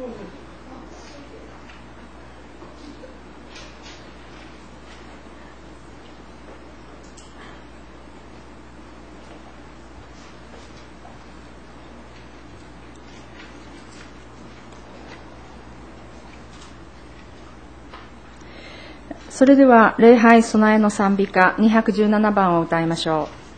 それでは礼拝備えの賛美歌217番を歌いましょう。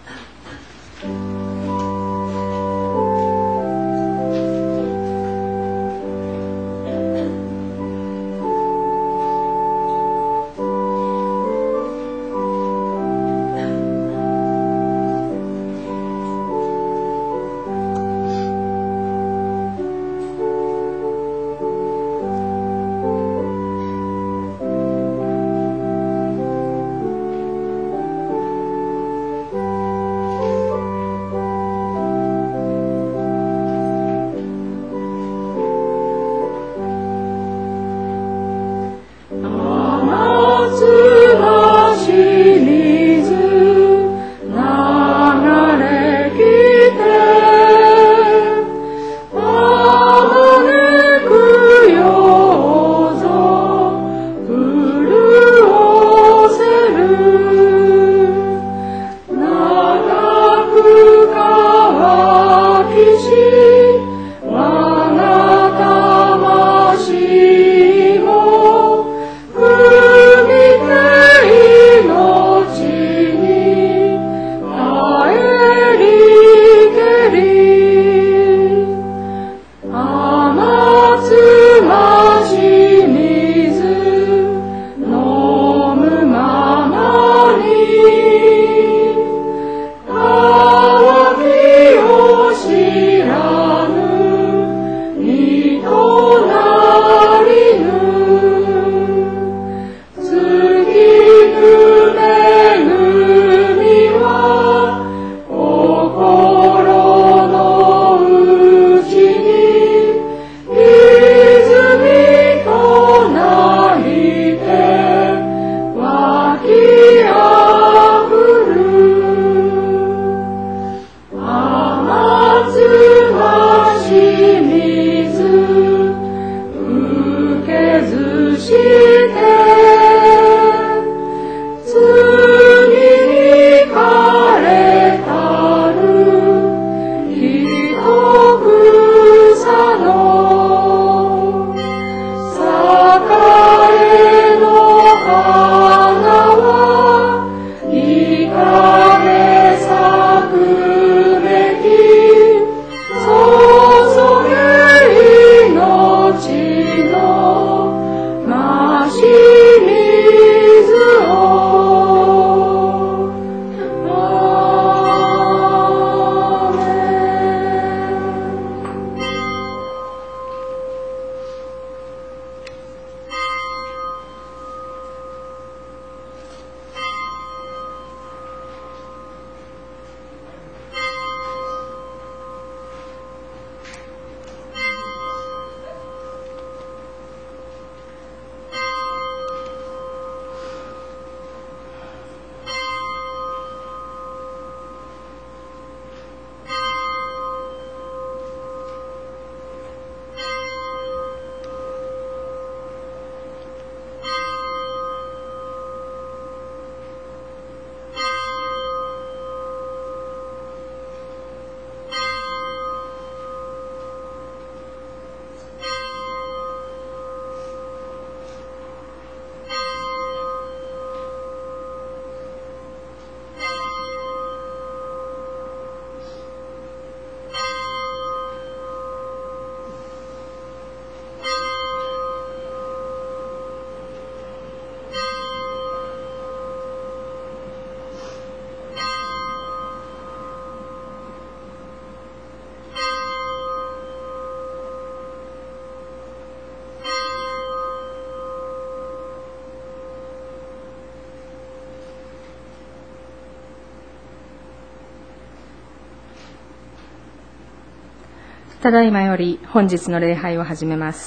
ただいまより本日の礼拝を始めます。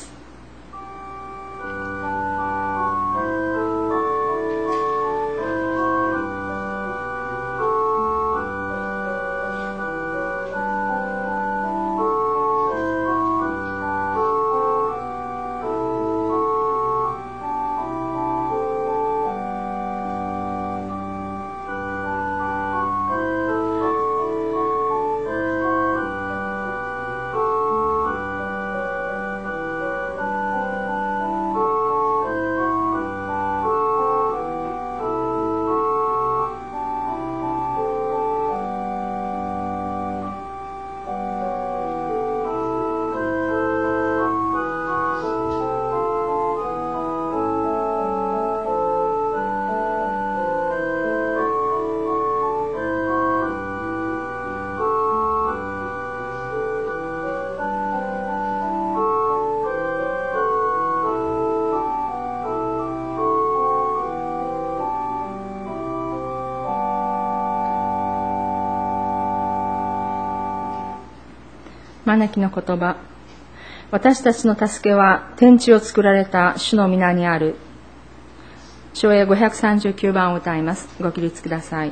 招きの言葉。私たちの助けは天地を作られた主の皆にある。唱詠539番を歌います。ご起立ください。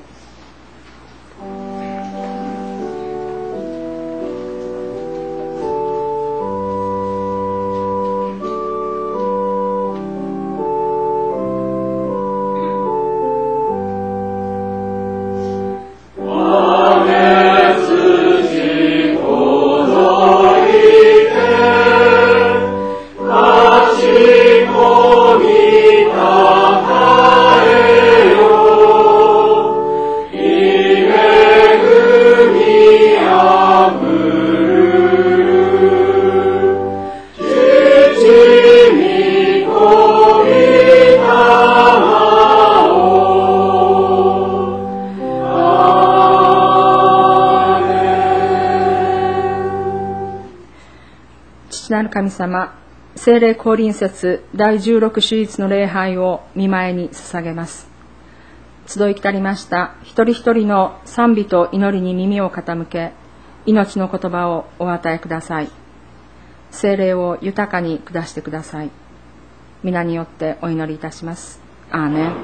父なる神様、聖霊降臨節第16主日の礼拝を御前に捧げます。集い来たりました一人一人の賛美と祈りに耳を傾け、命の言葉をお与えください。聖霊を豊かに下してください。皆によってお祈りいたします。アーメン。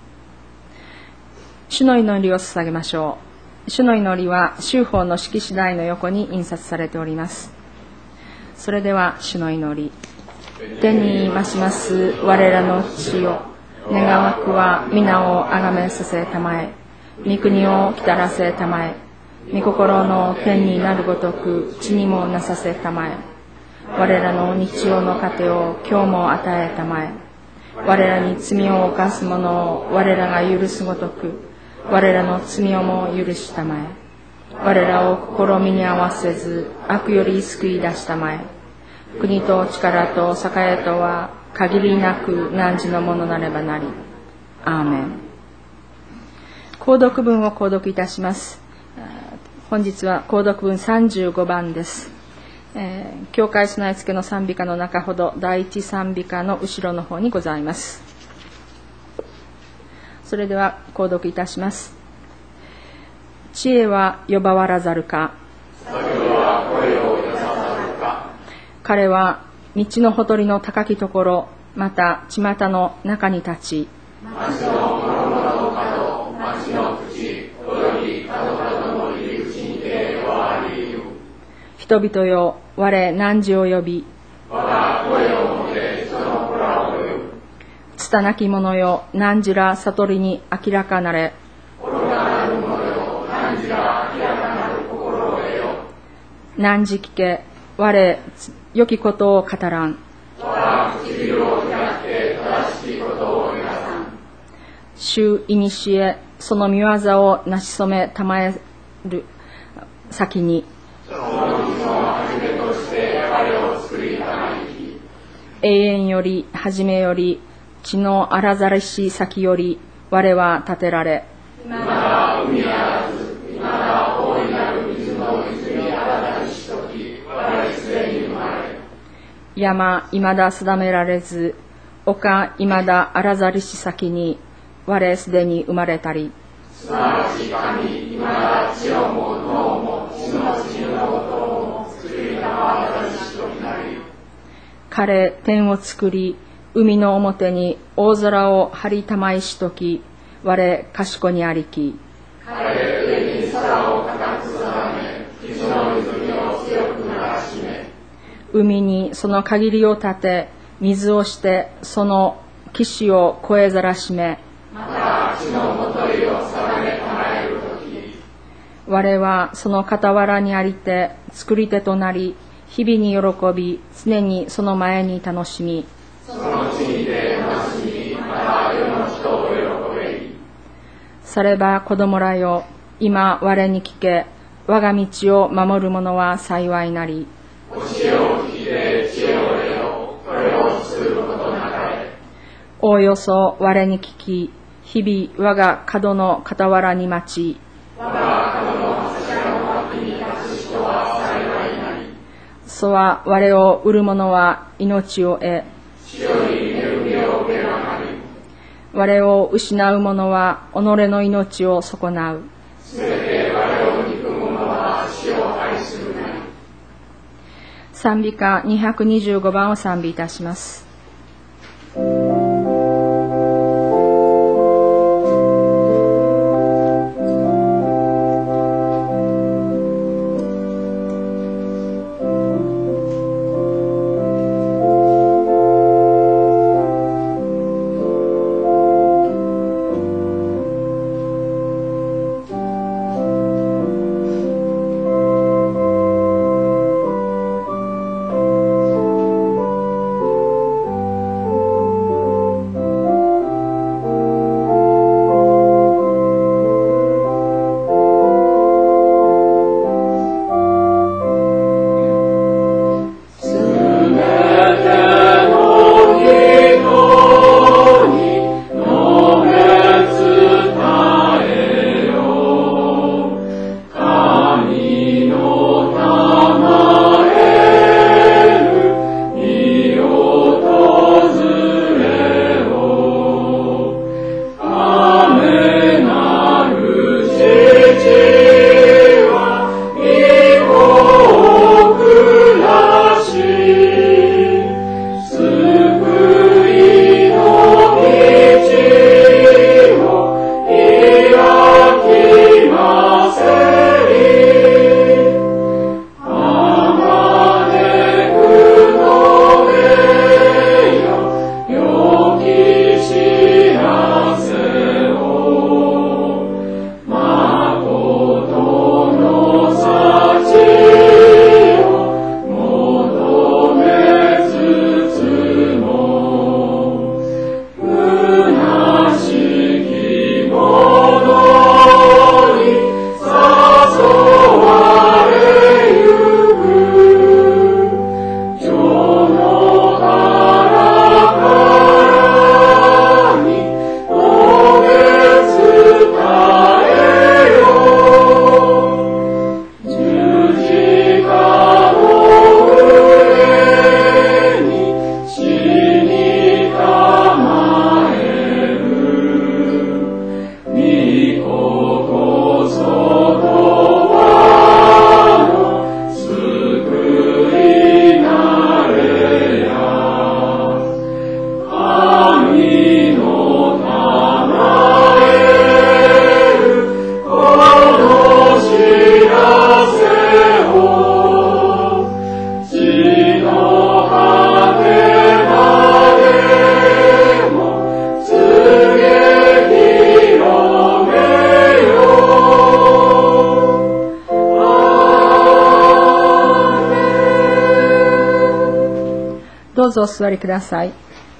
主の祈りを捧げましょう。主の祈りは修法の式次第の横に印刷されております。それでは主の祈り。天に増します我らの父よ、願わくは皆をあがめさせたまえ、御国を来たらせたまえ、御心の天になるごとく地にもなさせたまえ。我らの日曜の糧を今日も与えたまえ。我らに罪を犯す者を我らが許すごとく、我らの罪をも許したまえ。我らを試みに合わせず悪より救い出したまえ。国と力と栄とは限りなく汝のものなればなり。アーメン。購読文を購読いたします。本日は購読文35番です。教会備え付けの賛美歌の中ほど第一賛美歌の後ろの方にございます。それでは購読いたします。知恵は呼ばわらざるか、彼は道のほとりの高きところ、また巷の中に立ち、町の角角、町の口および角角の入り口にてはありゆ。人々よ、我汝を呼び、我が声をもて人の子らを呼ぶ。拙き者よ、汝ら悟りに明らかなれ。汝聞け、我良きことを語らん。我唇を開って正しきことを言わさん。主いにしえ、その御業をなしそめたまえる先に。その日の初めとして我を作りたまい。永遠より初めより地の荒ざりし先より我は立てられ。まだ海あらず、まだ大いなる水の泉あらざりしとき、我すでに生まれ。山いまだ定められず、丘いまだあらざりし先に、我すでに生まれたり。すなわち神いまだ地をも脳も地の地のことも作りたまあらざりしときなり。彼天を作り、海の表に大空を張りたまいしとき、我賢にありき。彼上に空を固く定め、地の泉を強くならしめ。海にその限りを立て、水をしてその岸を越えざらしめ。また地のもといを定めたまえるとき。我はその傍らにありて、作り手となり、日々に喜び、常にその前に楽しみ。その地にて楽しみ、また世の人を喜べり。されば子供らよ、今我に聞け、我が道を守る者は幸いなり。教えを聞いて知恵を得よ、これを作ることなかれ。おおよそ我に聞き、日々我が角の傍らに待ち。我が角の柱の脇に立つ人は幸いなり。そは我を売る者は命を得、死より恵みを受けばなり。我を失う者は己の命を損なう。すべて我を憎む者は死を愛するなり。 賛美歌225番を賛美いたします。どうぞお座りください。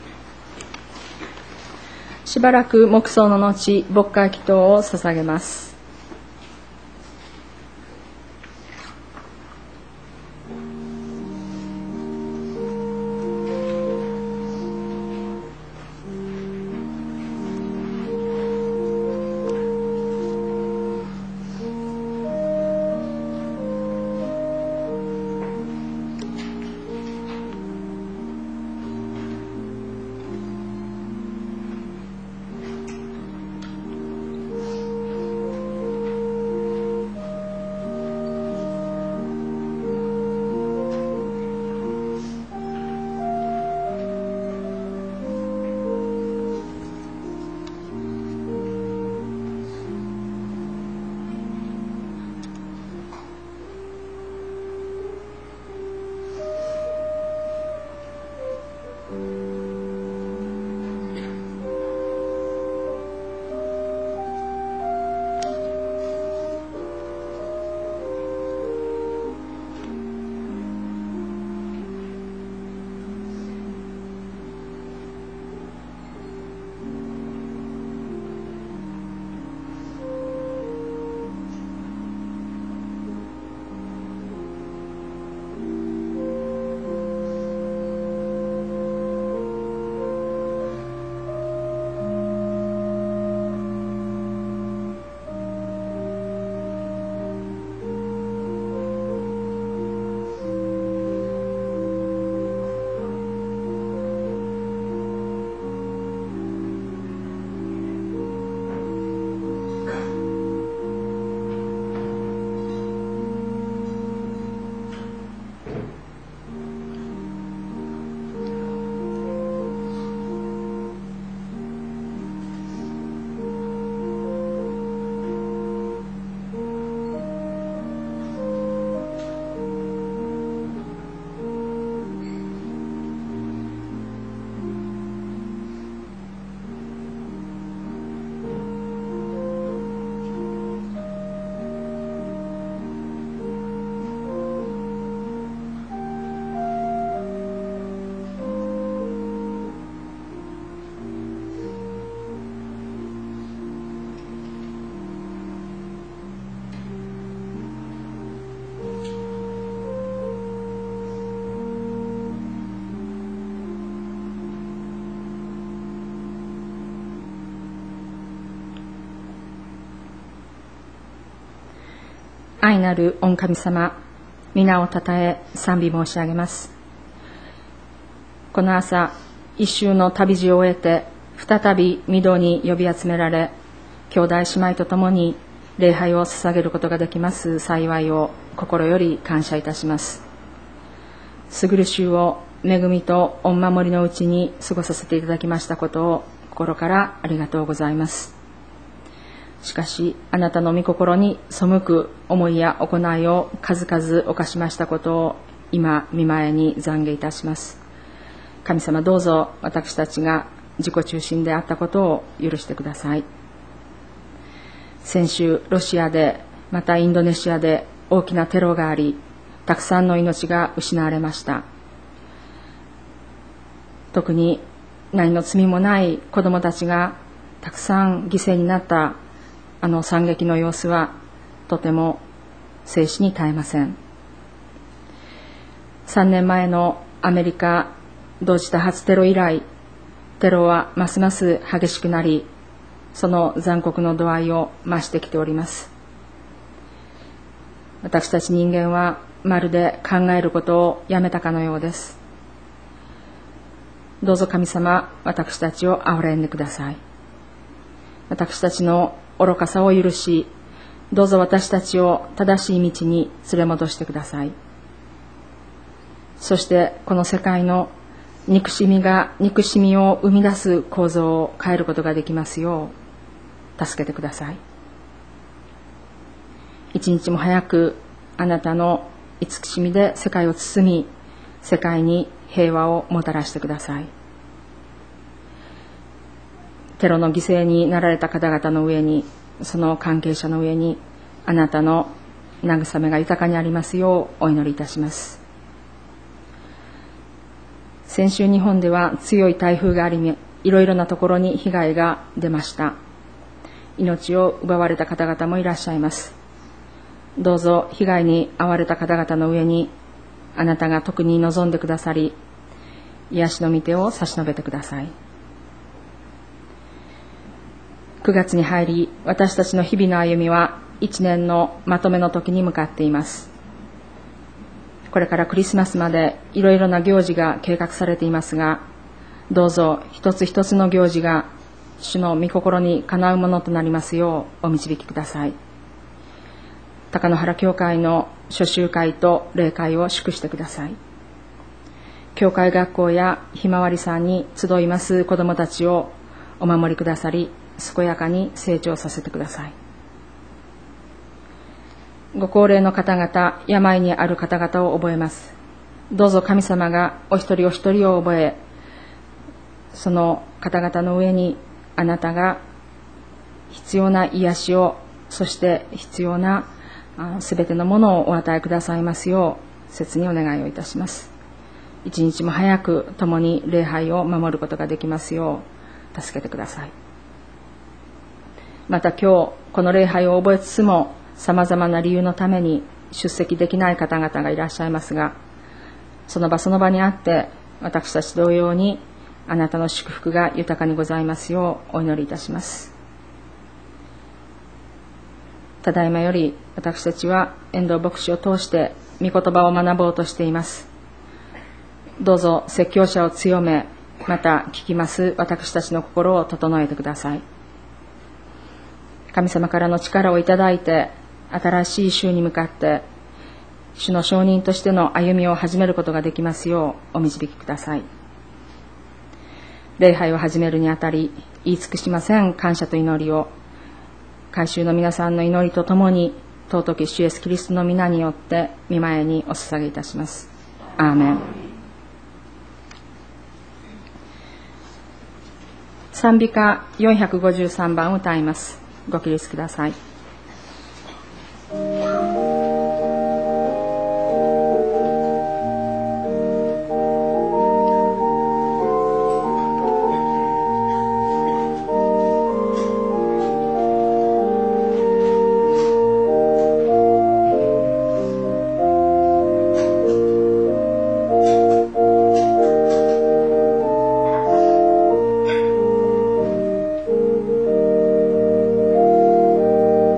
しばらく黙想の後、牧会祈祷を捧げます。 愛なる御神様、皆をたたえ賛美申し上げます。この朝、一周の旅路を終えて、再び御堂に呼び集められ、兄弟姉妹と共に礼拝を捧げることができます幸いを心より感謝いたします。過ぐる週を恵みと御守りのうちに過ごさせていただきましたことを心からありがとうございます。しかし、あなたの御心に背く思いや行いを数々犯しましたことを今御前に懺悔いたします。神様、どうぞ私たちが自己中心であったことを許してください。先週、ロシアでまたインドネシアで大きなテロがあり、たくさんの命が失われました。特に何の罪もない子どもたちがたくさん犠牲になったあの惨劇の様子はとても生死に絶えません。3年前のアメリカ同時多発テロ以来、テロはますます激しくなり、その残酷の度合いを増してきております。私たち人間はまるで考えることをやめたかのようです。どうぞ神様、私たちを憐れんでください。私たちの愚かさを許し、どうぞ私たちを正しい道に連れ戻してください。そしてこの世界の憎しみが憎しみを生み出す構造を変えることができますよう助けてください。一日も早くあなたの慈しみで世界を包み、世界に平和をもたらしてください。テロの犠牲になられた方々の上に、その関係者の上にあなたの慰めが豊かにありますようお祈りいたします。先週日本では強い台風があり、いろいろなところに被害が出ました。命を奪われた方々もいらっしゃいます。どうぞ被害に遭われた方々の上にあなたが特に望んでくださり、癒しの御手を差し伸べてください。9月に入り、私たちの日々の歩みは1年のまとめの時に向かっています。これからクリスマスまでいろいろな行事が計画されていますが、どうぞ一つ一つの行事が主の御心にかなうものとなりますようお導きください。高野原教会の初習会と礼会を祝してください。教会学校やひまわりさんに集います子どもたちをお守りくださり、健やかに成長させてください。ご高齢の方々、病にある方々を覚えます。どうぞ神様がお一人お一人を覚え、その方々の上にあなたが必要な癒しを、そして必要なすべてのものをお与えくださいますよう切にお願いをいたします。一日も早く共に礼拝を守ることができますよう助けてください。また今日この礼拝を覚えつつも、さまざまな理由のために出席できない方々がいらっしゃいますが、その場その場にあって私たち同様にあなたの祝福が豊かにございますようお祈りいたします。ただいまより私たちは遠藤牧師を通して御言葉を学ぼうとしています。どうぞ説教者を強め、また聞きます私たちの心を整えてください。神様からの力をいただいて、新しい週に向かって主の証人としての歩みを始めることができますようお導きください。礼拝を始めるにあたり、言い尽くしません感謝と祈りを改宗の皆さんの祈りとともに、尊き主イエスキリストの皆によって御前にお捧げいたします。アーメン。賛美歌453番を歌います。ご起立ください。 「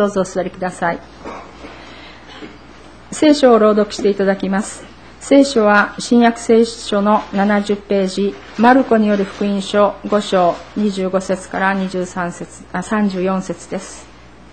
どうぞお座りください。聖書を朗読していただきます。聖書は新約聖書の70ページ、マルコによる福音書5章25節から34節です。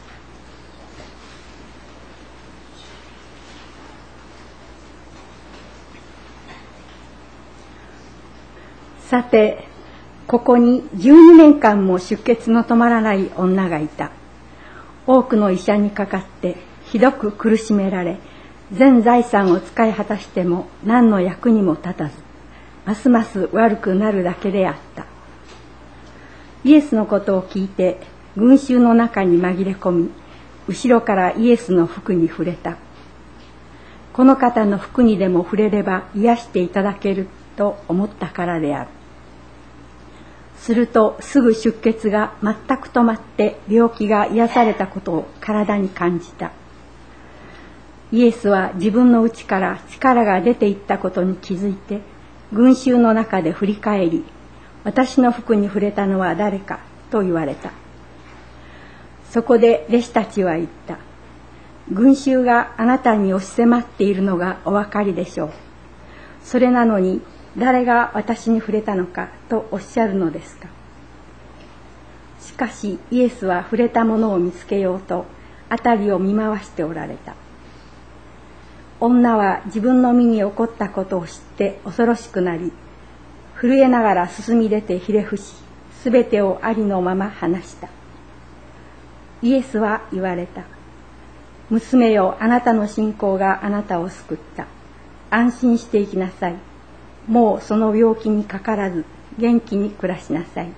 さて、ここに12年間も出血の止まらない女がいた。多くの医者にかかってひどく苦しめられ、全財産を使い果たしても何の役にも立たず、ますます悪くなるだけであった。イエスのことを聞いて群衆の中に紛れ込み、後ろからイエスの服に触れた。この方の服にでも触れれば癒していただけると思ったからである。するとすぐ出血が全く止まって病気が癒されたことを体に感じた。イエスは自分の内から力が出ていったことに気づいて、群衆の中で振り返り、私の服に触れたのは誰かと言われた。そこで弟子たちは言った。群衆があなたに押し迫っているのがお分かりでしょう。それなのに誰が私に触れたのかとおっしゃるのですか。しかしイエスは触れたものを見つけようと辺りを見回しておられた。女は自分の身に起こったことを知って恐ろしくなり、震えながら進み出てひれ伏し、すべてをありのまま話した。イエスは言われた。娘よ、あなたの信仰があなたを救った。安心していきなさい。もうその病気にかからず元気に暮らしなさい。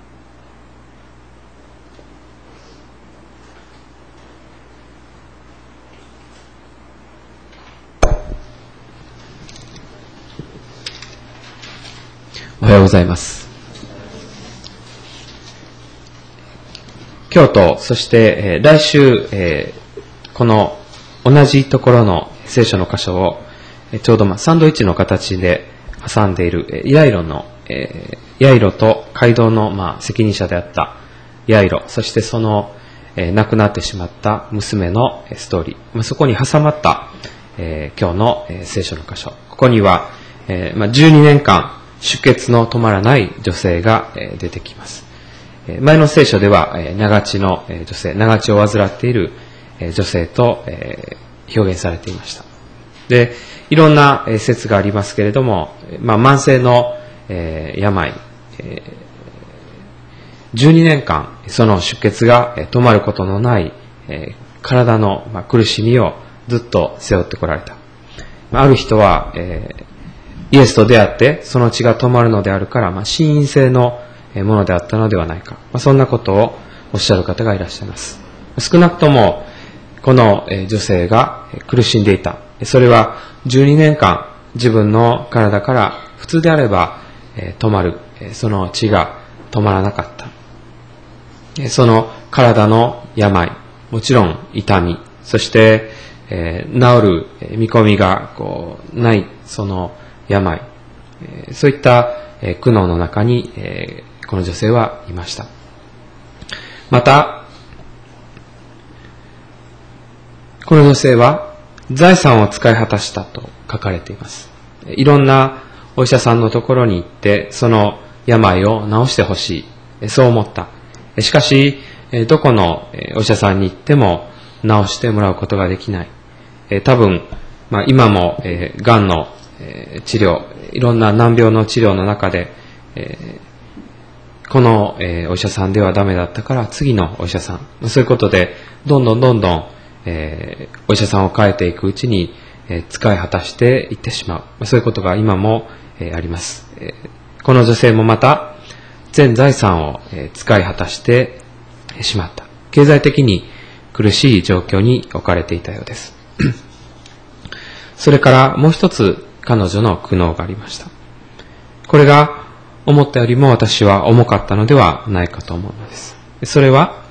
おはようございます。今日とそして来週、この同じところの聖書の箇所をちょうどサンドイッチの形で挟んでいるヤイロと街道の責任者であったヤイロ、そしてその亡くなってしまった娘のストーリー、そこに挟まった今日の聖書の箇所、ここには12年間出血の止まらない女性が出てきます。前の聖書では長血の女性、長血を患っている女性と表現されていました。で、いろんな説がありますけれども、慢性の病、12年間その出血が止まることのない体の苦しみをずっと背負ってこられた。ある人はイエスと出会ってその血が止まるのであるから、心因性のものであったのではないか、そんなことをおっしゃる方がいらっしゃいます。少なくともこの女性が苦しんでいた。それは12年間自分の体から普通であれば止まる、その血が止まらなかった。その体の病、もちろん痛み、そして治る見込みがないその病、そういった苦悩の中にこの女性はいました。またこの女性は財産を使い果たしたと書かれています。いろんなお医者さんのところに行ってその病を治してほしい、そう思った。しかしどこのお医者さんに行っても治してもらうことができない。多分、今もがんの治療、いろんな難病の治療の中で、このお医者さんではダメだったから次のお医者さん、そういうことでどんどんお医者さんを変えていくうちに使い果たしていってしまう、そういうことが今もあります。この女性もまた全財産を使い果たしてしまった。経済的に苦しい状況に置かれていたようです。それからもう一つ彼女の苦悩がありました。これが思ったよりも私は重かったのではないかと思うのです。それは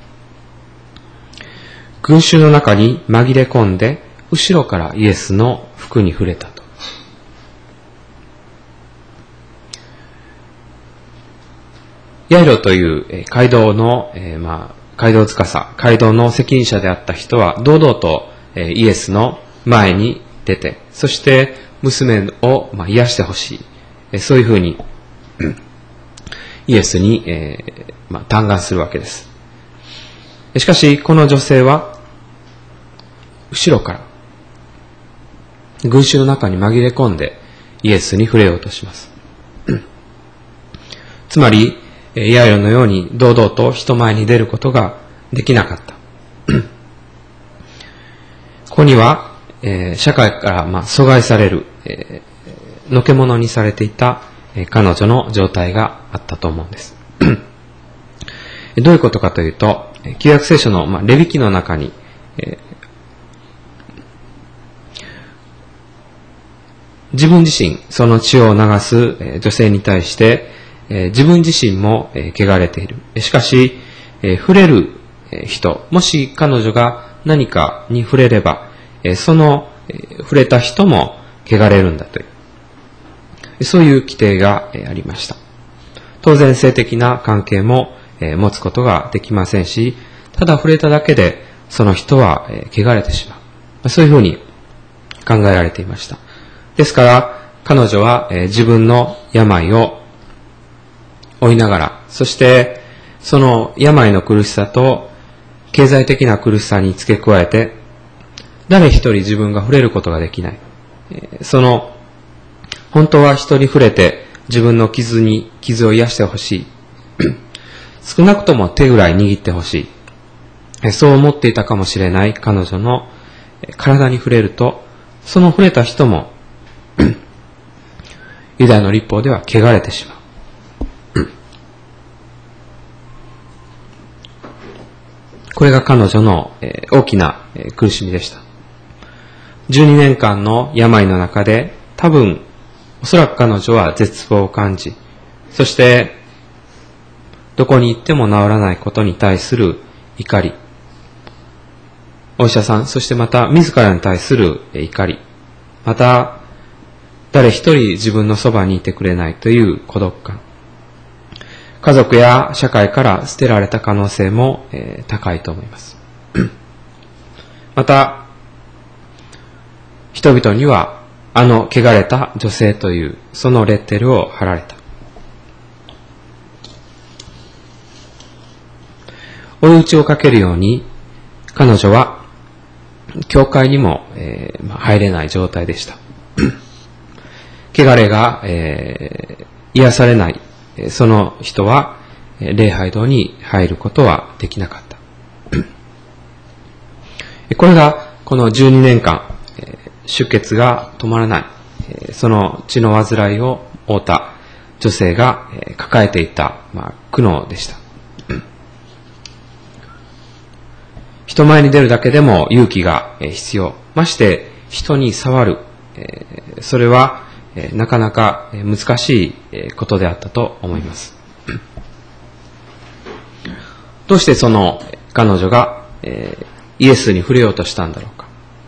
群衆の中に紛れ込んで後ろからイエスの服に触れたと。ヤイロという街道の、 街道司、街道の責任者であった人は堂々とイエスの前に出て、そして娘を癒してほしい、そういうふうにイエスに嘆願するわけです。しかしこの女性は後ろから群衆の中に紛れ込んでイエスに触れようとします。つまりヤイロのように堂々と人前に出ることができなかった。ここには社会から阻害される、のけ者にされていた彼女の状態があったと思うんです。どういうことかというと、旧約聖書のレビ記の中に、自分自身その血を流す女性に対して自分自身も汚れている。しかし触れる人、もし彼女が何かに触れればその触れた人も汚れるんだという、そういう規定がありました。当然性的な関係も持つことができませんし、ただ触れただけでその人は汚れてしまう、そういうふうに考えられていました。ですから彼女は自分の病を負いながら、そしてその病の苦しさと経済的な苦しさに付け加えて、誰一人自分が触れることができない、その本当は人に触れて自分の傷を癒してほしい少なくとも手ぐらい握ってほしい、そう思っていたかもしれない彼女の体に触れると、その触れた人もユダヤの律法では汚れてしまう。これが彼女の大きな苦しみでした。12年間の病の中で多分おそらく彼女は絶望を感じ、そしてどこに行っても治らないことに対する怒り、お医者さん、そしてまた自らに対する怒り、また誰一人自分のそばにいてくれないという孤独感、家族や社会から捨てられた可能性も高いと思います。また人々には汚れた女性というそのレッテルを貼られた。追い打ちをかけるように彼女は教会にも入れない状態でした。汚れが癒されないその人は礼拝堂に入ることはできなかった。これがこの12年間出血が止まらない、その血の患いを負った女性が抱えていた苦悩でした。人前に出るだけでも勇気が必要。まして人に触る、それはなかなか難しいことであったと思います。どうしてその彼女がイエスに触れようとしたんだろうか。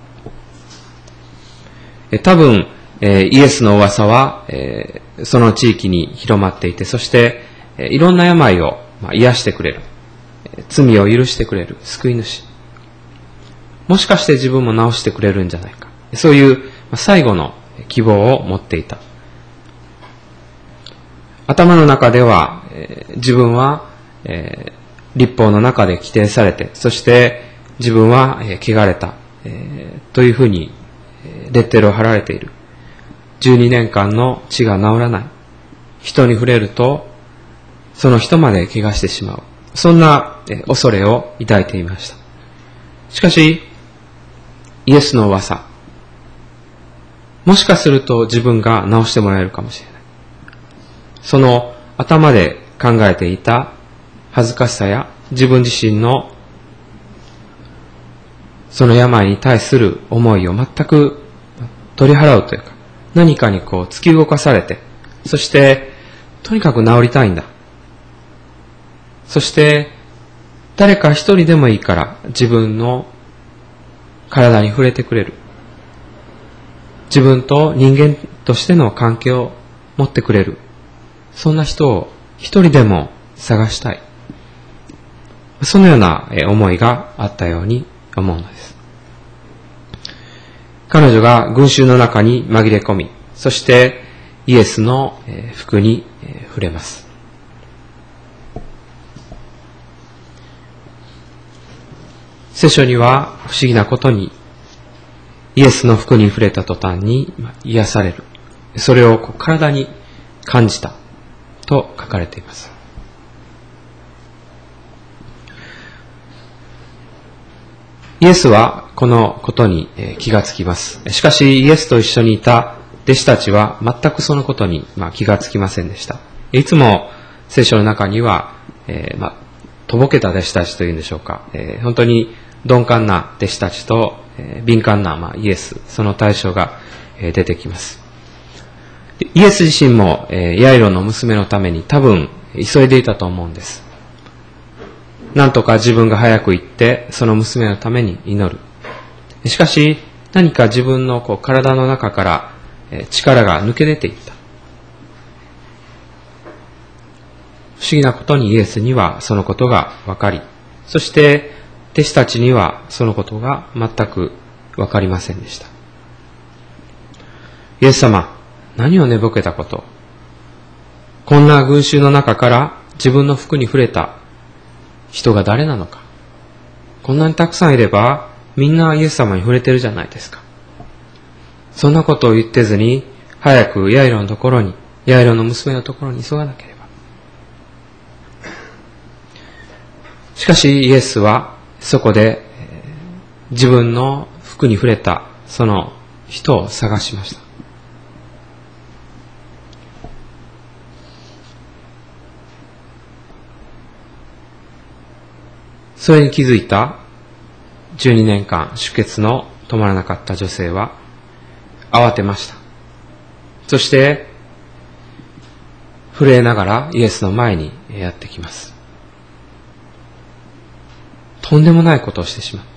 多分イエスの噂はその地域に広まっていて、そしていろんな病を癒してくれる、罪を許してくれる救い主、もしかして自分も治してくれるんじゃないか、そういう最後の希望を持っていた。頭の中では自分は律法の中で規定されて、そして自分は汚れたというふうにレッテルを貼られている。12年間の血が治らない。人に触れるとその人まで怪我してしまう。そんな恐れを抱いていました。しかしイエスの噂、もしかすると自分が治してもらえるかもしれない。その頭で考えていた恥ずかしさや自分自身のその病に対する思いを全く取り払うというか、何かに突き動かされて、そしてとにかく治りたいんだ。そして誰か一人でもいいから自分の体に触れてくれる、自分と人間としての関係を持ってくれる、そんな人を一人でも探したい。 そのような思いがあったように思うのです。彼女が群衆の中に紛れ込み、そしてイエスの服に触れます。聖書には不思議なことに、イエスの服に触れた途端に癒される。それを体に感じたと書かれています。イエスはこのことに気がつきます。しかしイエスと一緒にいた弟子たちは全くそのことに気がつきませんでした。いつも聖書の中には、とぼけた弟子たちというんでしょうか、本当に鈍感な弟子たちと、敏感な、イエス、その対象が、出てきます。イエス自身も、ヤイロの娘のために多分急いでいたと思うんです。なんとか自分が早く行ってその娘のために祈る。しかし何か自分の体の中から力が抜け出ていった。不思議なことにイエスにはそのことが分かり、そして弟子たちにはそのことが全く分かりませんでした。イエス様、何を寝ぼけたこと。こんな群衆の中から自分の服に触れた人が誰なのか。こんなにたくさんいればみんなイエス様に触れてるじゃないですか。そんなことを言ってずに早くヤイロのところに、ヤイロの娘のところに急がなければ。しかしイエスはそこで自分の服に触れたその人を探しました。それに気づいた12年間出血の止まらなかった女性は慌てました。そして震えながらイエスの前にやってきます。とんでもないことをしてしまった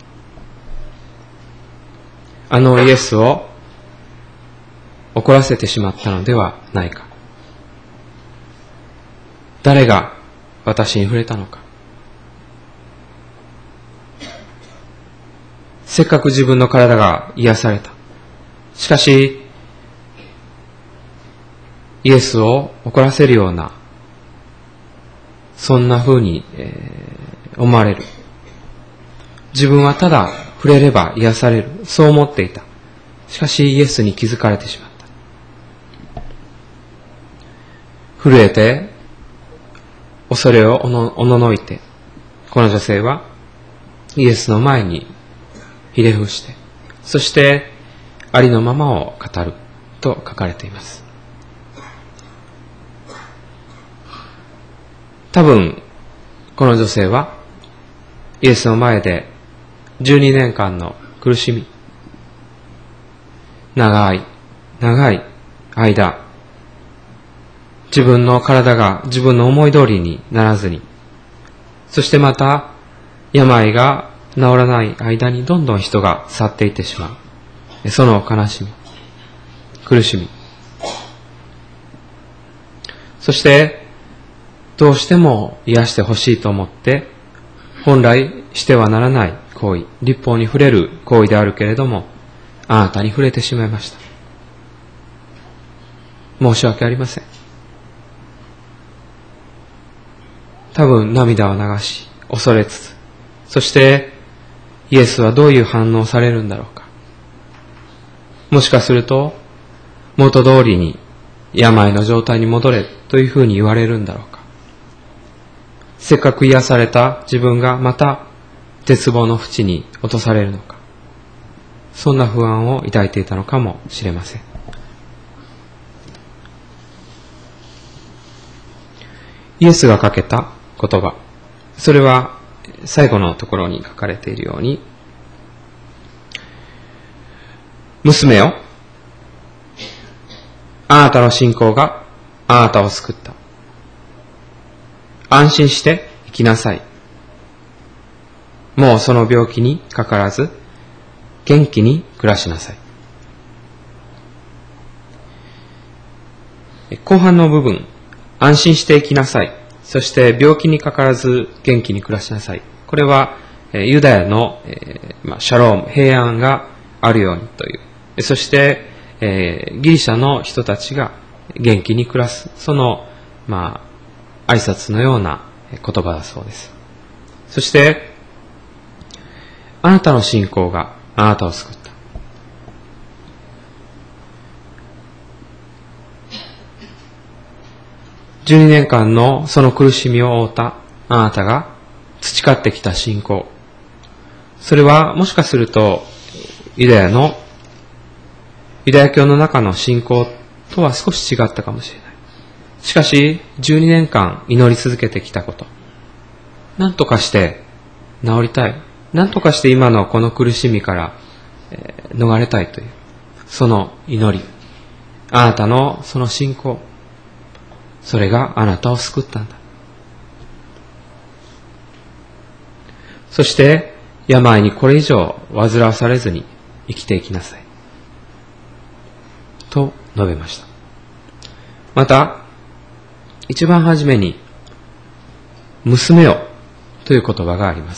。あのイエスを怒らせてしまったのではないか。誰が私に触れたのか。せっかく自分の体が癒された。しかし、イエスを怒らせるような、そんな風に、思われる。自分はただ触れれば癒される。そう思っていた。しかし、イエスに気づかれてしまった。震えて、恐れをおののいて、この女性はイエスの前にひれ伏して、そしてありのままを語ると書かれています。多分この女性はイエスの前で12年間の苦しみ、長い間自分の体が自分の思い通りにならずに、そしてまた病が治らない間にどんどん人が去っていってしまう。その悲しみ、苦しみ。そしてどうしても癒してほしいと思って、本来してはならない行為、律法に触れる行為であるけれども、あなたに触れてしまいました。申し訳ありません。多分涙を流し、恐れつつ、そしてイエスはどういう反応をされるんだろうか。もしかすると元通りに病の状態に戻れというふうに言われるんだろうか。せっかく癒された自分がまた絶望の淵に落とされるのか。そんな不安を抱いていたのかもしれません。イエスがかけた言葉、それは最後のところに書かれているように、娘よ、あなたの信仰があなたを救った。安心して生きなさい。もうその病気にかからず元気に暮らしなさい。後半の部分、安心して生きなさい。 そして病気にかからず元気に暮らしなさい。これはユダヤのシャローム、平安があるようにという。そしてギリシャの人たちが元気に暮らす、その挨拶のような言葉だそうです。そしてあなたの信仰があなたを救った。12年間のその苦しみを負ったあなたが培ってきた信仰、それはもしかするとユダヤ教の中の信仰とは少し違ったかもしれない。しかし12年間祈り続けてきたこと、何とかして治りたい、何とかして今のこの苦しみから逃れたいというその祈り、あなたのその信仰、それがあなたを救ったんだ。そして病にこれ以上煩わされずに生きていきなさいと述べました。また一番初めに娘よという言葉があります。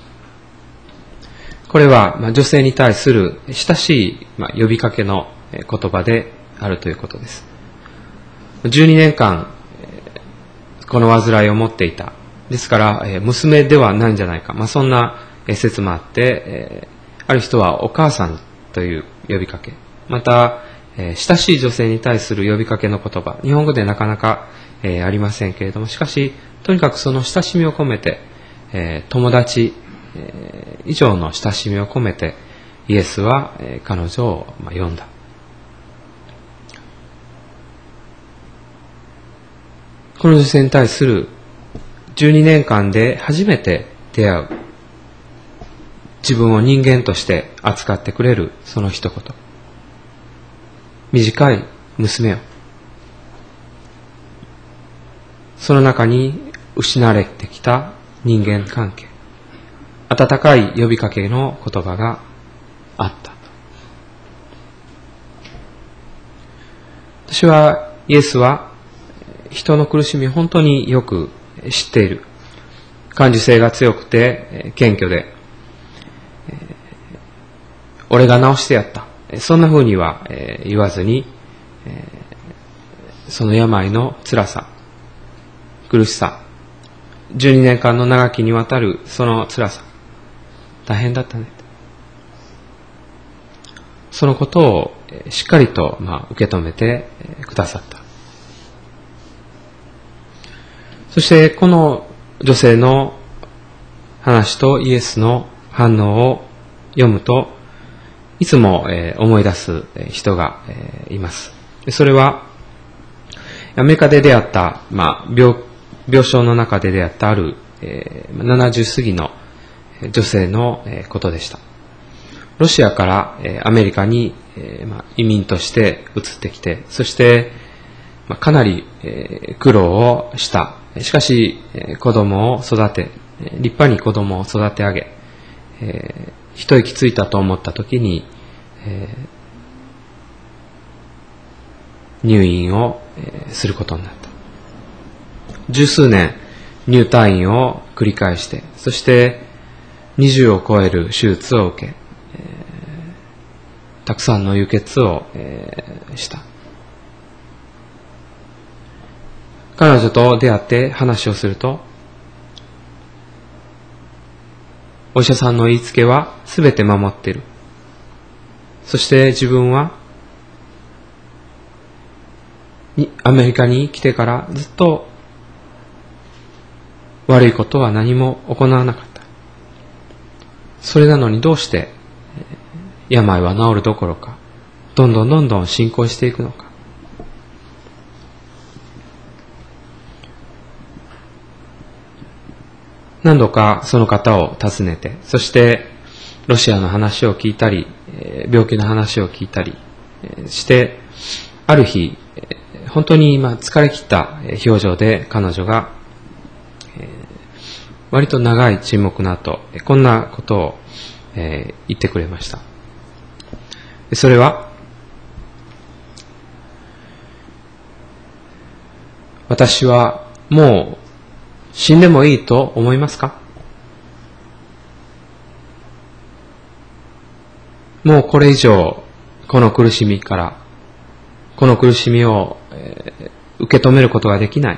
これは女性に対する親しい呼びかけの言葉であるということです。12年間この患いを持っていた。ですから娘ではないんじゃないか、そんな説もあって、ある人はお母さんという呼びかけ、また親しい女性に対する呼びかけの言葉、日本語でなかなかありませんけれども、しかしとにかくその親しみを込めて、友達以上の親しみを込めてイエスは彼女を呼んだ。この女性に対する12年間で初めて出会う、自分を人間として扱ってくれるその一言、短い娘よ。その中に失われてきた人間関係、温かい呼びかけの言葉があった。私はイエスは人の苦しみを本当によく知っている。感受性が強くて謙虚で、俺が治してやった、そんな風には言わずに、その病の辛さ、苦しさ、12年間の長きにわたるその辛さ、大変だったね、そのことをしっかりと受け止めてくださった。そしてこの女性の話とイエスの反応を読むと、いつも思い出す人がいます。それはアメリカで出会った、病床の中で出会ったある70過ぎの女性のことでした。ロシアからアメリカに移民として移ってきて、そしてかなり苦労をした。しかし子供を育て、立派に子供を育て上げ、一息ついたと思った時に入院をすることになった。十数年入退院を繰り返して、そして20を超える手術を受け、たくさんの輸血をした。彼女と出会って話をすると、お医者さんの言いつけはすべて守っている。そして自分はアメリカに来てからずっと悪いことは何も行わなかった。それなのにどうして病は治るどころか、どんどん進行していくのか。何度かその方を訪ねて、そしてロシアの話を聞いたり、病気の話を聞いたりして、ある日本当に疲れ切った表情で彼女が割と長い沈黙の後、こんなことを言ってくれました。それは、私はもう死んでもいいと思いますか？もうこれ以上、この苦しみから、この苦しみを、受け止めることができない。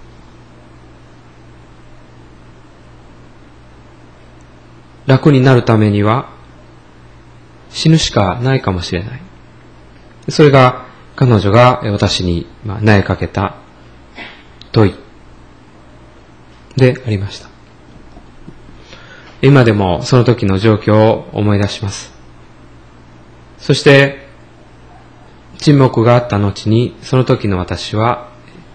楽になるためには、死ぬしかないかもしれない。それが彼女が私に投げかけた問いでありました。今でもその時の状況を思い出します。そして沈黙があった後に、その時の私は、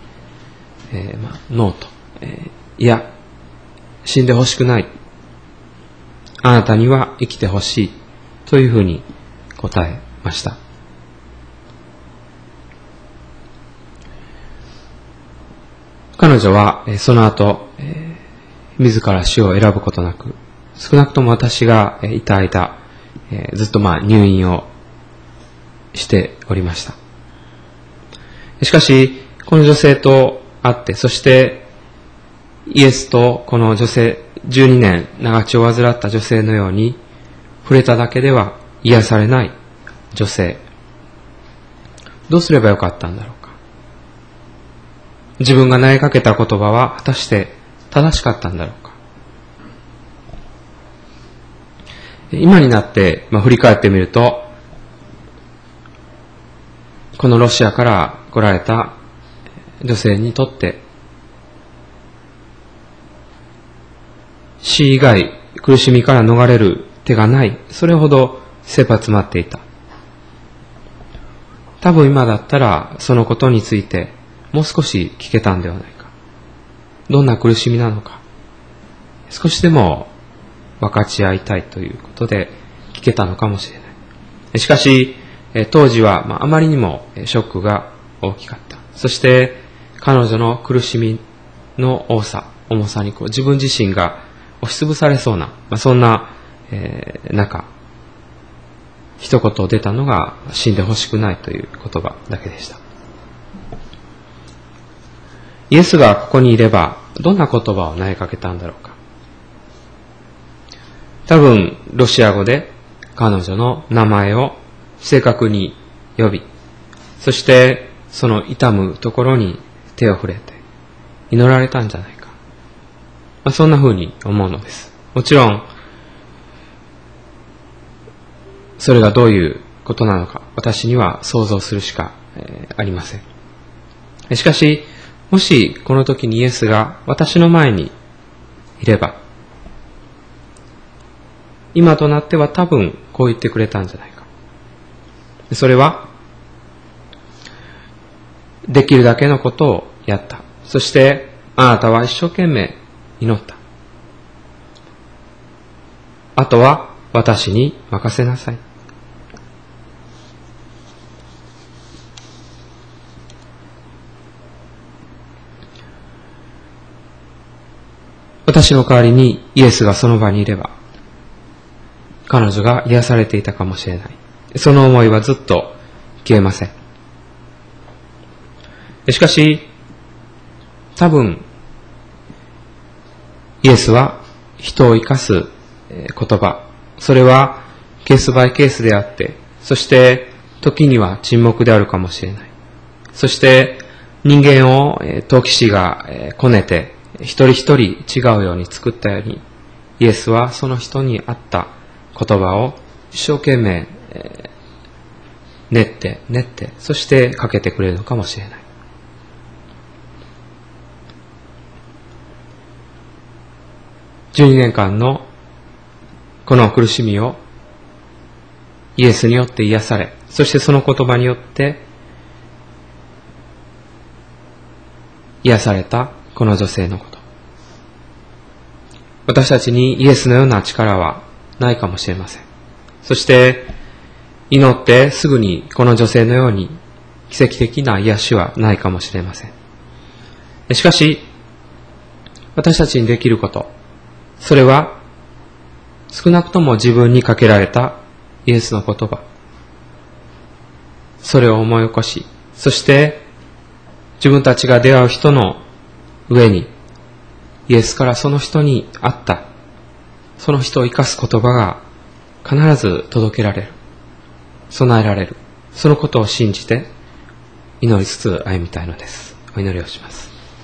ノーと、いや、死んでほしくない。あなたには生きてほしい。というふうに答えました。彼女はその後、自ら死を選ぶことなく、少なくとも私がいた間、ずっと入院をしておりました。しかし、この女性と会って、そしてイエスとこの女性、12年長血を患った女性のように、触れただけでは癒されない女性。どうすればよかったんだろうか。自分が投げかけた言葉は果たして正しかったんだろうか。今になって、振り返ってみると、このロシアから来られた女性にとって、死以外苦しみから逃れる手がない、それほど切羽詰まっていた。多分今だったらそのことについてもう少し聞けたんではないか。どんな苦しみなのか、少しでも分かち合いたいということで聞けたのかもしれない。しかし当時はあまりにもショックが大きかった。そして彼女の苦しみの重さに自分自身が押しつぶされそうな、そんな中、一言出たのが死んでほしくないという言葉だけでした。イエスがここにいればどんな言葉を投げかけたんだろうか。多分ロシア語で彼女の名前を正確に呼び、そしてその痛むところに手を触れて祈られたんじゃないか。そんな風に思うのです。もちろんそれがどういうことなのか、私には想像するしかありません。しかし、もしこの時にイエスが私の前にいれば、今となっては多分こう言ってくれたんじゃないか。それは、できるだけのことをやった。そしてあなたは一生懸命祈った。あとは私に任せなさい。私の代わりにイエスがその場にいれば、彼女が癒されていたかもしれない。その思いはずっと消えません。しかし、多分、イエスは人を生かす言葉、それはケースバイケースであって、そして時には沈黙であるかもしれない。そして人間を陶器師がこねて一人一人違うように作ったように、イエスはその人に合った言葉を一生懸命練って、そしてかけてくれるのかもしれない。12年間のこの苦しみをイエスによって癒され、そしてその言葉によって癒されたこの女性のこと。私たちにイエスのような力はないかもしれません。そして祈ってすぐにこの女性のように奇跡的な癒しはないかもしれません。しかし私たちにできること、それは少なくとも自分にかけられたイエスの言葉、それを思い起こし、そして自分たちが出会う人の上にイエスからその人にあった、その人を生かす言葉が必ず届けられる、備えられる、そのことを信じて祈りつつ歩みたいのです。お祈りをします。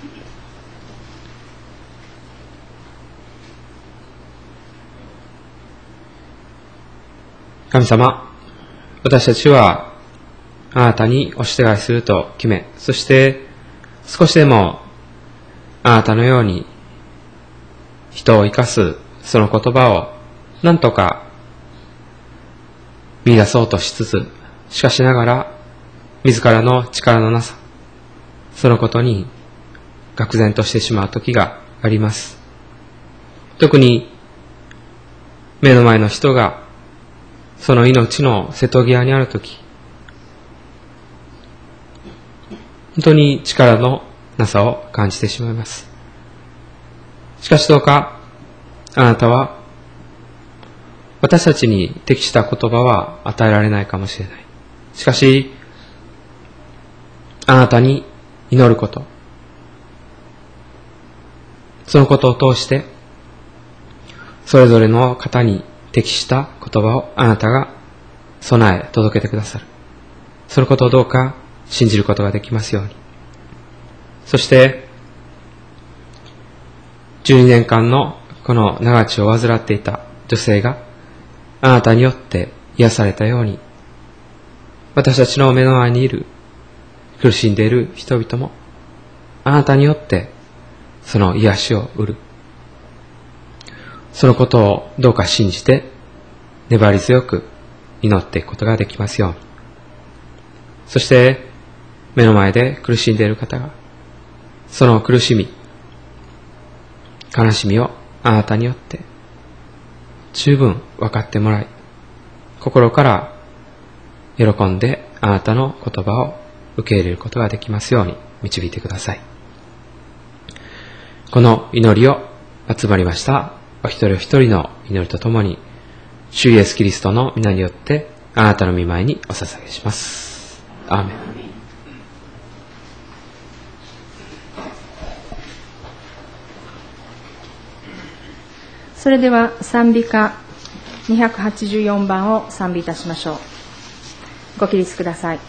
神様、私たちはあなたにお従いすると決め、そして少しでもあなたのように人を生かすその言葉を何とか見出そうとしつつ、しかしながら自らの力のなさ、そのことに愕然としてしまう時があります。特に目の前の人がその命の瀬戸際にあるとき、本当に力のなさを感じてしまいます。しかしどうか、あなたは私たちに適した言葉は与えられないかもしれない。しかし、あなたに祈ること、そのことを通して、それぞれの方に適した言葉をあなたが備え届けてくださる。そのことをどうか信じることができますように。そして12年間のこの長血を患っていた女性があなたによって癒されたように、私たちの目の前にいる苦しんでいる人々もあなたによってその癒しを得る、そのことをどうか信じて粘り強く祈っていくことができますように。そして目の前で苦しんでいる方がその苦しみ、悲しみをあなたによって十分分かってもらい、心から喜んであなたの言葉を受け入れることができますように導いてください。この祈りを集まりましたお一人お一人の祈りとともに、主イエスキリストの皆によってあなたの御前にお捧げします。アーメン。 それでは賛美歌284番を賛美いたしましょう。ご起立ください。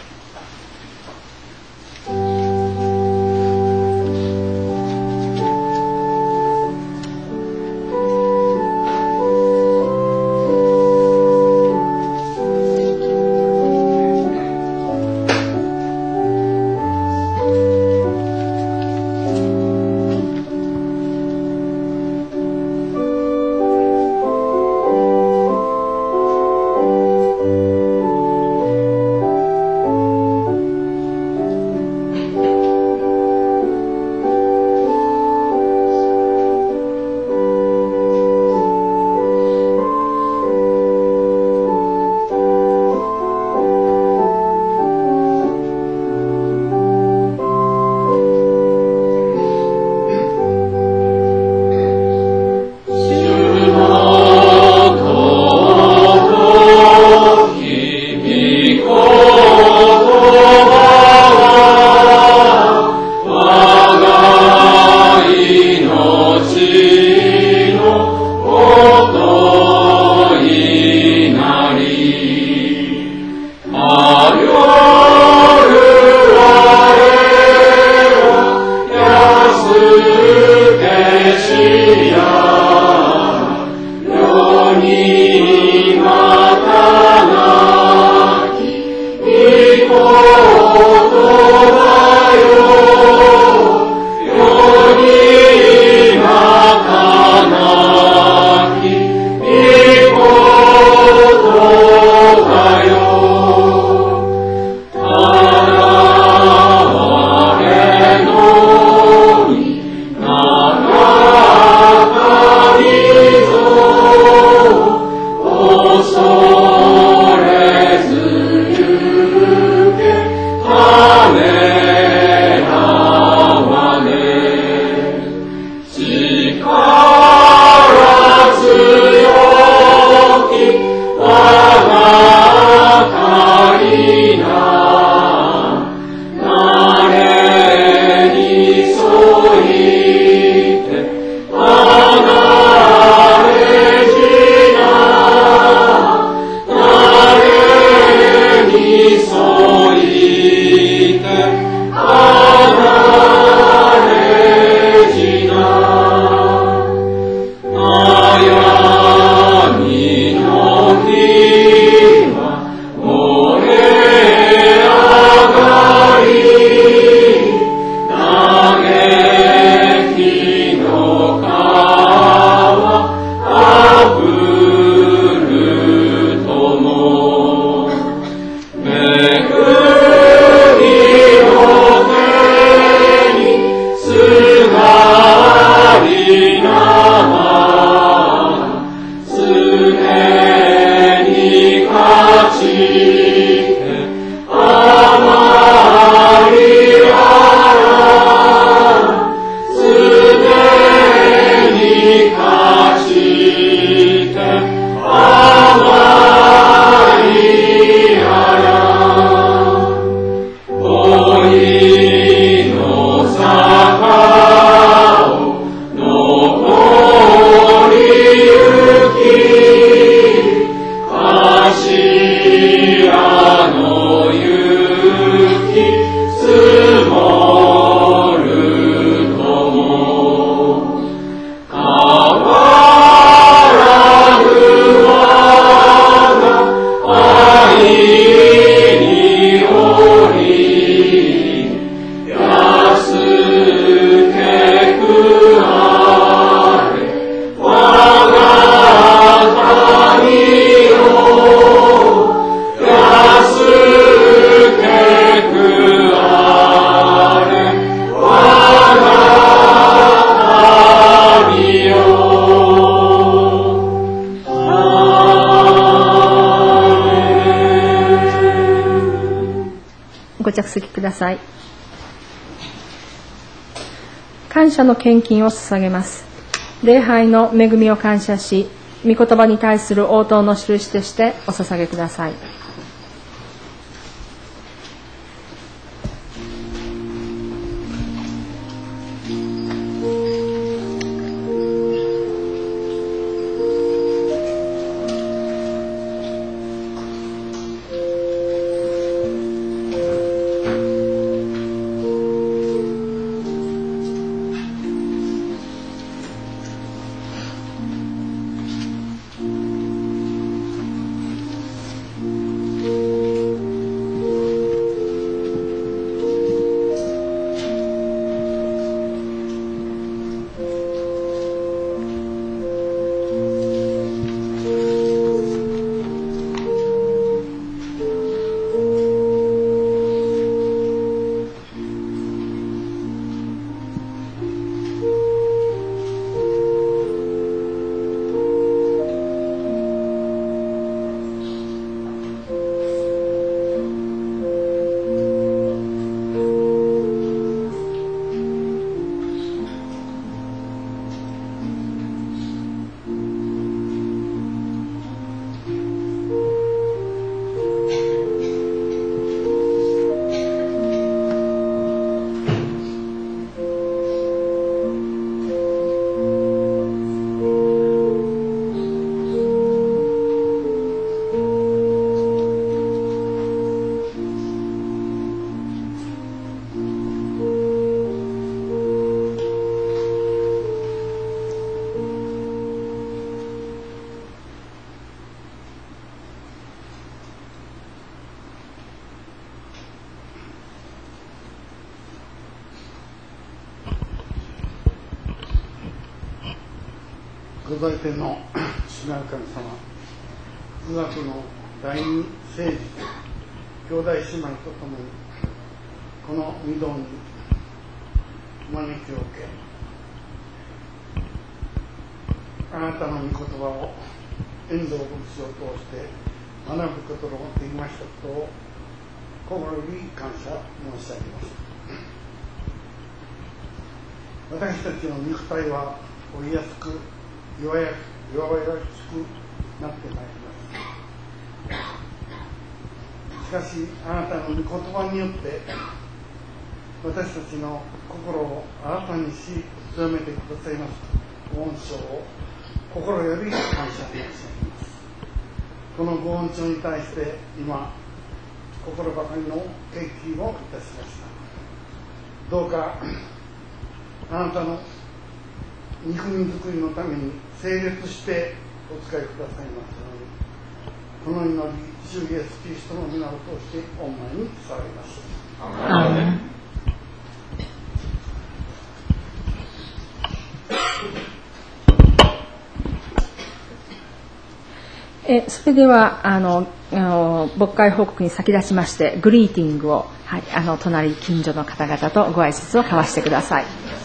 着席ください。感謝の献金を捧げます。礼拝の恵みを感謝し、御言葉に対する応答の印としてお捧げください。 ご在天の主なる神様、富岳の第二聖事、兄弟姉妹とともにこの御堂に招きを受け、あなたの御言葉を遠藤牧師を通して学ぶことができましたことを心より感謝申し上げます。私たちの肉体は老いやすく弱々しくなってまいります。しかしあなたの御言葉によって私たちの心を新たにし強めてくださいますご恩賞を心より感謝申し上げます。このご恩賞に対して今心ばかりの敬意をいたしました。どうかあなたの肉身作りのために整列してお使いくださいますように、この祈り主イエスキリストの皆を通して御前に捧げます。アーメン。 それでは牧会報告に先立ちましてグリーティングを、はい、隣近所の方々とご挨拶を交わしてください。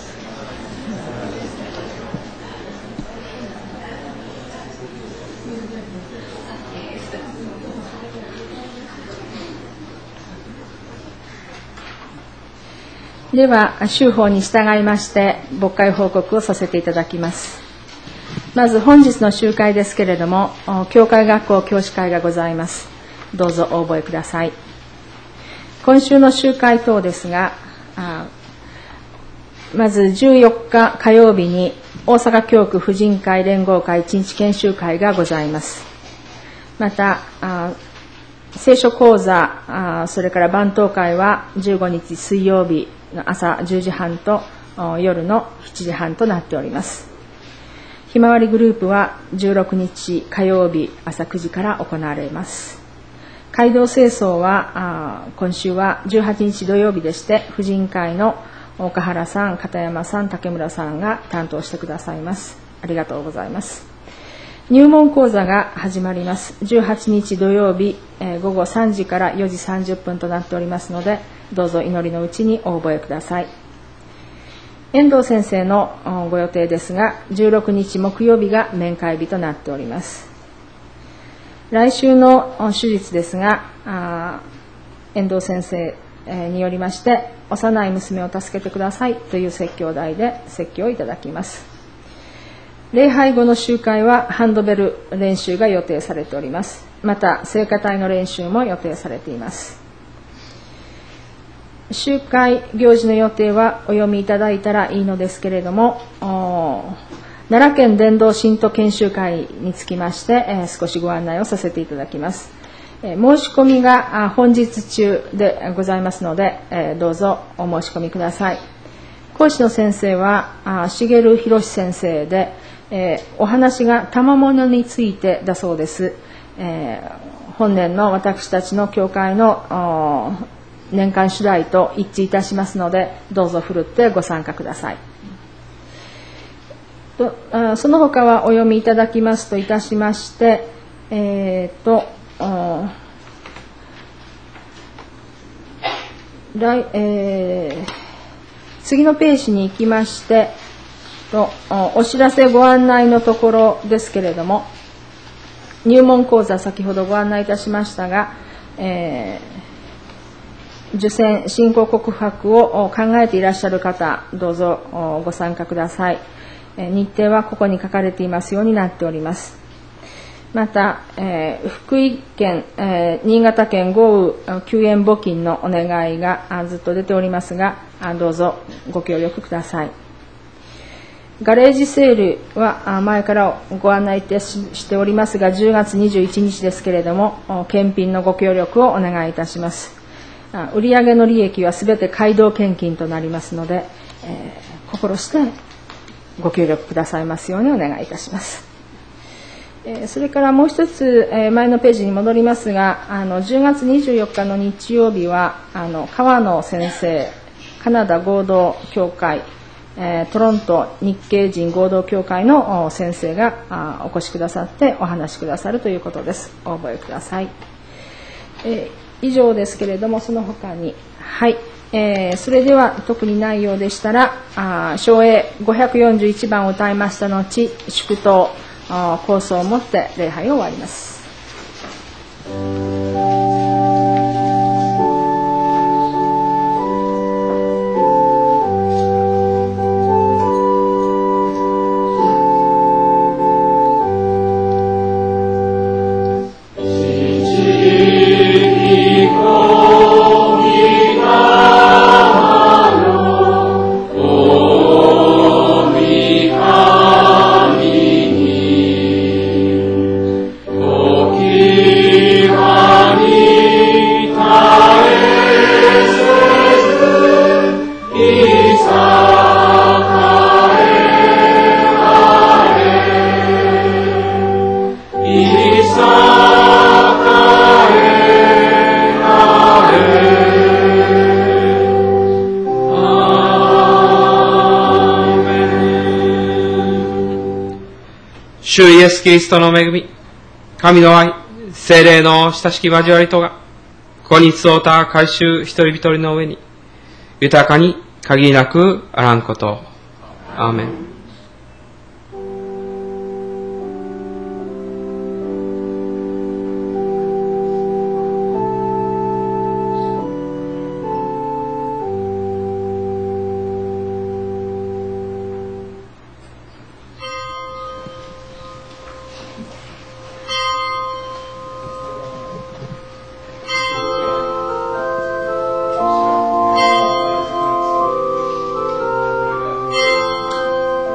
では修法に従いまして牧会報告をさせていただきます。まず本日の集会ですけれども、教会学校教師会がございます。どうぞお覚えください。今週の集会等ですが、まず14日火曜日に大阪教区婦人会連合会一日研修会がございます。また聖書講座、それから番頭会は15日水曜日の朝10時半と夜の7時半となっております。ひまわりグループは16日火曜日朝9時から行われます。街道清掃は今週は18日土曜日でして、婦人会の岡原さん、片山さん、竹村さんが担当してくださいます。ありがとうございます。入門講座が始まります。18日土曜日、午後3時から4時30分となっておりますので、どうぞ祈りのうちにお覚えください。遠藤先生のご予定ですが、16日木曜日が面会日となっております。来週の手術ですが、遠藤先生によりまして幼い娘を助けてくださいという説教題で説教をいただきます。礼拝後の集会はハンドベル練習が予定されております。また聖歌隊の練習も予定されています。集会行事の予定はお読みいただいたらいいのですけれども、奈良県伝道信徒研修会につきまして、少しご案内をさせていただきます。申し込みが本日中でございますので、どうぞお申し込みください。講師の先生は茂博先生で、お話が賜物についてだそうです。本年の私たちの教会の年間主題と一致いたしますので、どうぞふるってご参加ください。その他はお読みいただきますといたしまして、次のページに行きましてお知らせご案内のところですけれども、入門講座先ほどご案内いたしましたが、受選信仰告白を考えていらっしゃる方、どうぞご参加ください。日程はここに書かれていますようになっております。また、福井県、新潟県豪雨救援募金のお願いがずっと出ておりますが、どうぞご協力ください。ガレージセールは前からご案内しておりますが、10月21日ですけれども、献品のご協力をお願いいたします。売上の利益はすべて街道献金となりますので、心してご協力くださいますようにお願いいたします。それからもう一つ、前のページに戻りますが、10月24日の日曜日は川野先生、カナダ合同協会、トロント日系人合同協会の先生がお越しくださってお話しくださるということです。お覚えください。以上ですけれども、その他に、はい、それでは特にないようでしたら、唱詠541番を歌いました後、祝祷構想をもって礼拝を終わります。 主イエス・キリストの恵み、神の愛、聖霊の親しき交わりとが、ここに集うた改宗一人一人の上に、豊かに限りなくあらんこと。アーメン。 「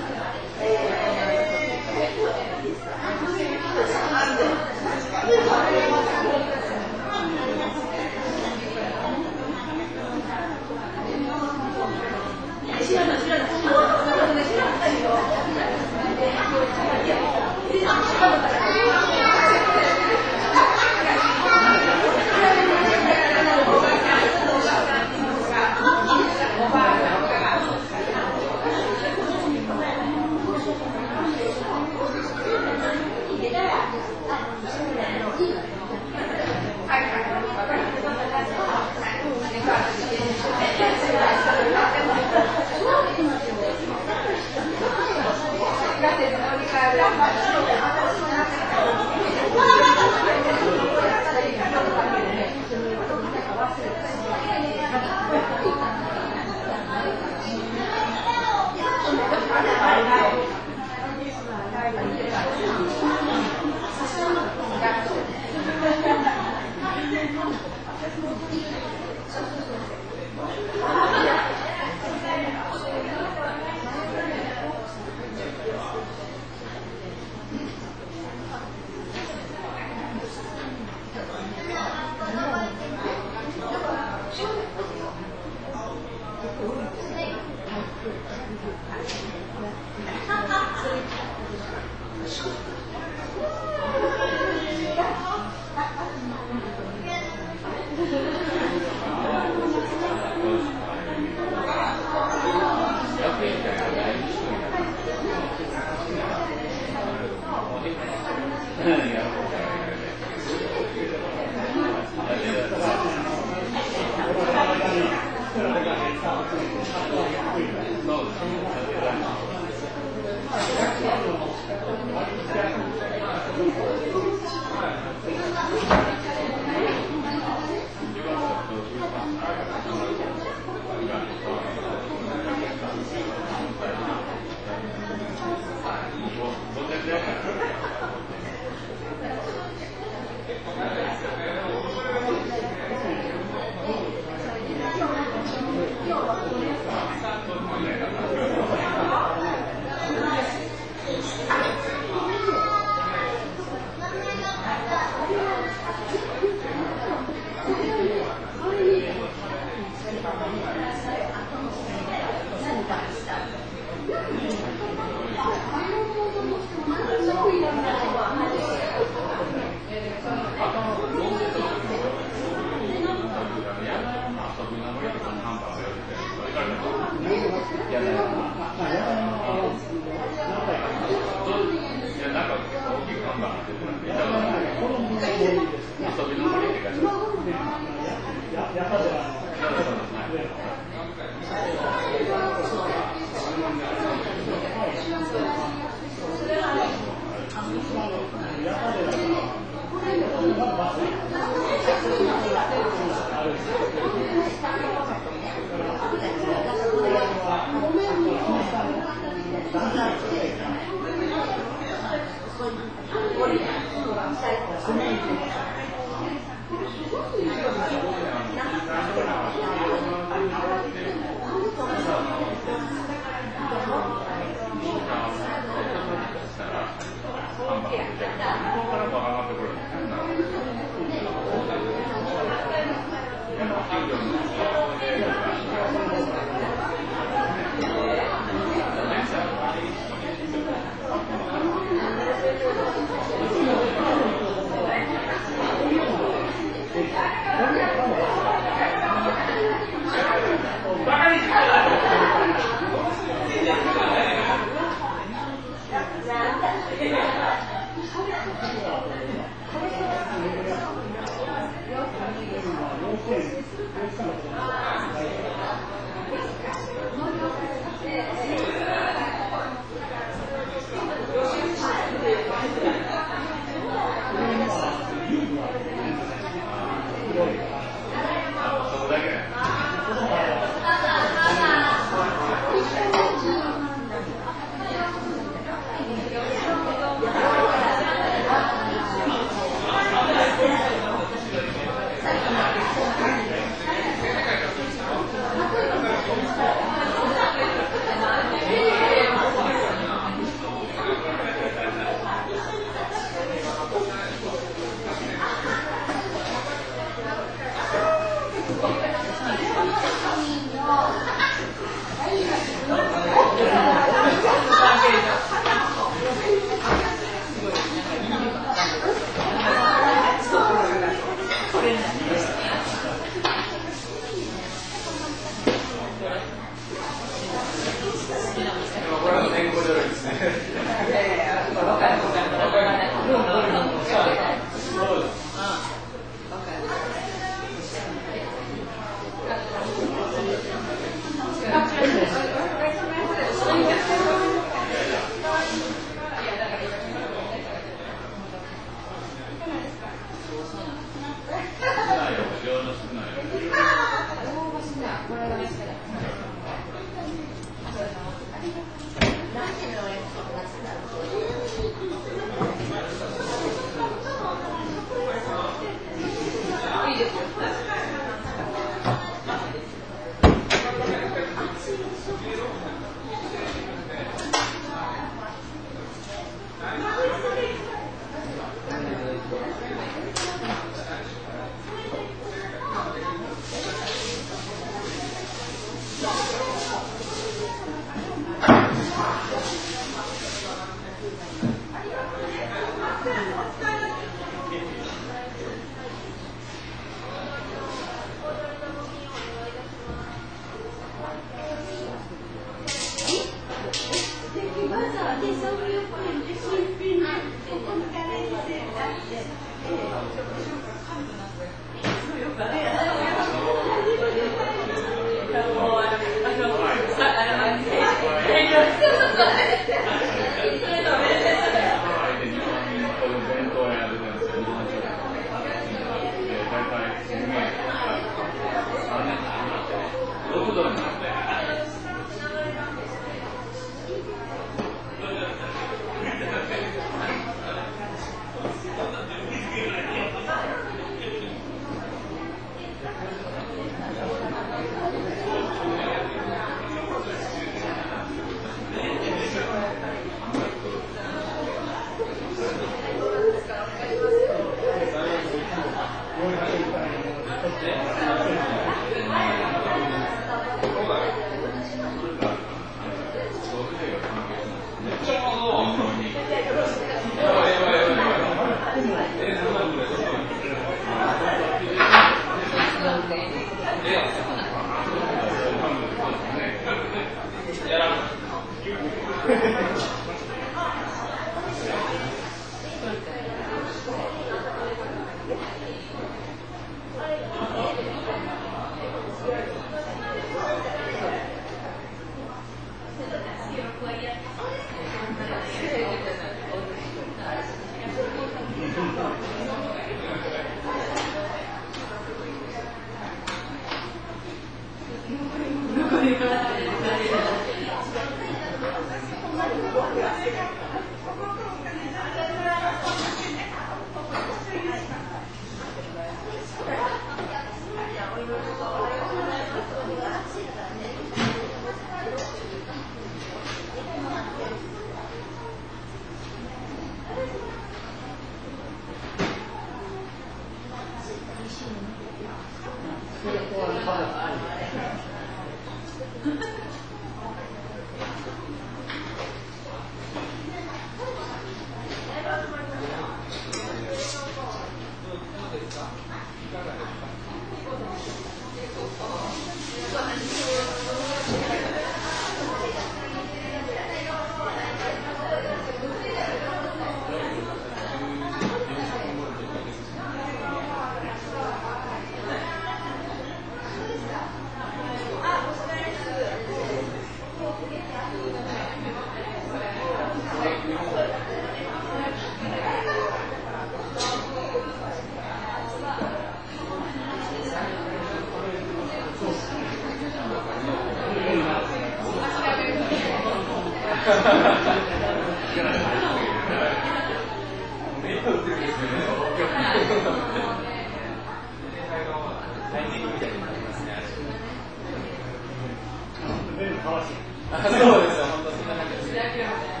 そうですよ、本当そんな感じです。